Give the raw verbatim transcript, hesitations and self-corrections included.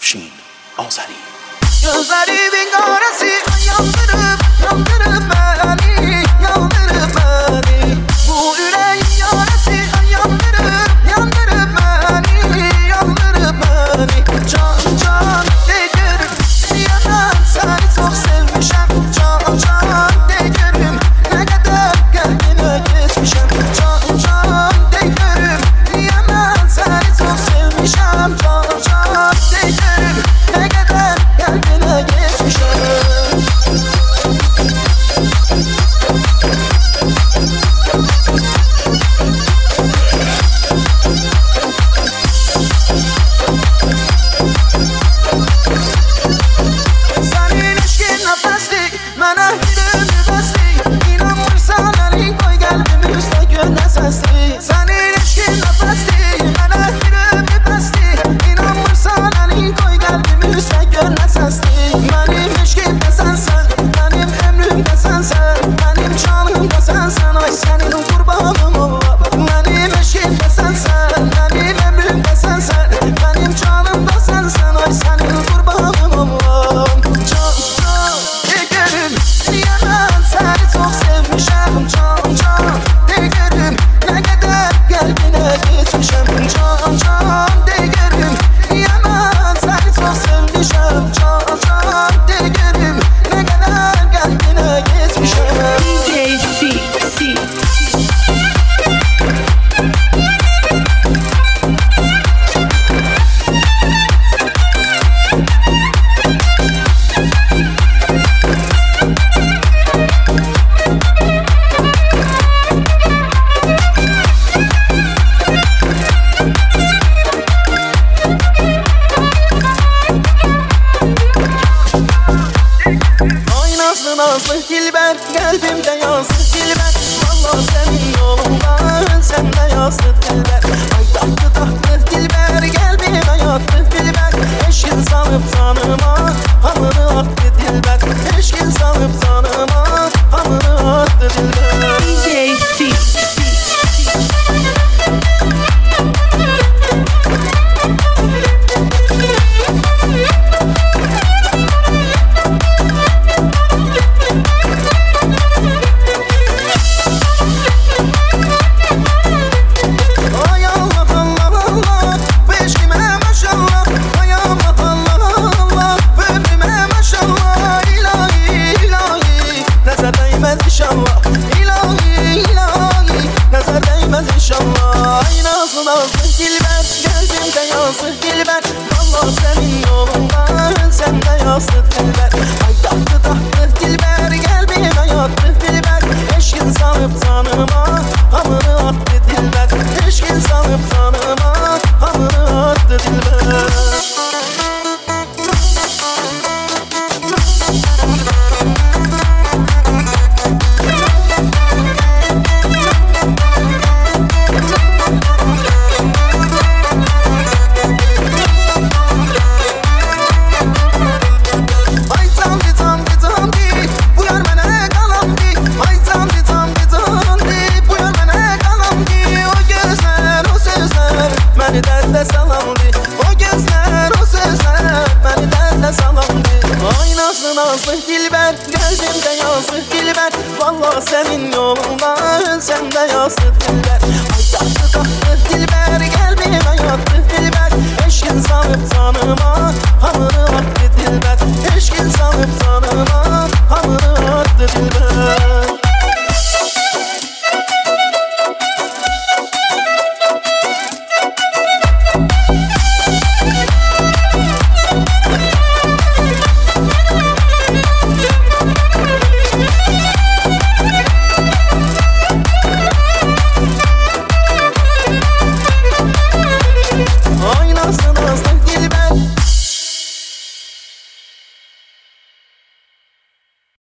Afşin Azeri. Gözlerimin karası yandırıp yandırıp beni, yandırıp beni. Bu yüreğin yarası yandırıp yandırıp beni, yandırıp beni. Can can değerim diyemem, seni çok sevmişim. Can can değerim, ne kadar kalbine geçmişim. Can can değerim diyemem, seni çok sevmişim. Can can değerim, ne kadar kalbine geçmişim. Senin eşkin nefeslik, mənə gülümü bəslik. İnanmırsan əlin qoy qəlbimi üstə gör nə səslik. Senin eşkin nefeslik, mənə gülümü bəslik. İnanmırsan əlin qoy qəlbimi üstə gör nə səslik. Mənim eşkim də sənsən, mənim ömrüm də sənsən, mənim canım da sənsən. Ay sənin qurbanım ola. Mənim eşkim də sənsən, mənim ömrüm də sənsən, mənim canım da sənsən. Ay sənin qurbanım ola. Can can değerim diyemem, seni çok sevmişim. Can can değerim, ne kadar kalbine geçmişim. Can can değerim diyemem, seni çok sevmişim. Can can değerim, ne kadar kalbine geçmişim. D J C C. Ay nazlı nazlı dilber, kalbimde yazdı dilber. Vallahi senin yolundan sen de yazdı dilber. Ay tatlı tatlı dilber, kalbime yattı dilber. Eşkin sanıp tanıma, hamını attı dilber. Eşkin sanıp tanıma, hamını attı dilber. D J C C. Ay Allah Allah Allah, bu eşkime maşallah. Ay Allah Allah Allah, bu ömrüme maşallah. İlahi ilahi, nazar değmez inşallah. İlahi ilahi, nazar değmez inşallah. Ay nazlı nazlı dilber, kalbimde yazdı dilber. Vallahi senin yolundan sen de yazdı dilber. Ay tatlı tatlı dilber, kalbime yattı dilber. Eşkin sanıp tanıma, hamını attı dilber. Eşkin sanıp tanıma, hamını attı dilber. Ay tamdi tamdi tamdi, bu yar mənə qalamdi. Ay tamdi tamdi tamdi, bu yar mənə qalamdi. O gözlər, o sözlər məni dərdə salamdi. O gözlər, o sözlər məni dərdə salamdi. Ay nazlı nazlı dilber, kalbimde yazdı dilber. Vallahi senin yolundan sen de yazdı dilber. Ay tatlı tatlı dilber, kalbime yattı dilber. Eşkin sanıp tanıma, hamını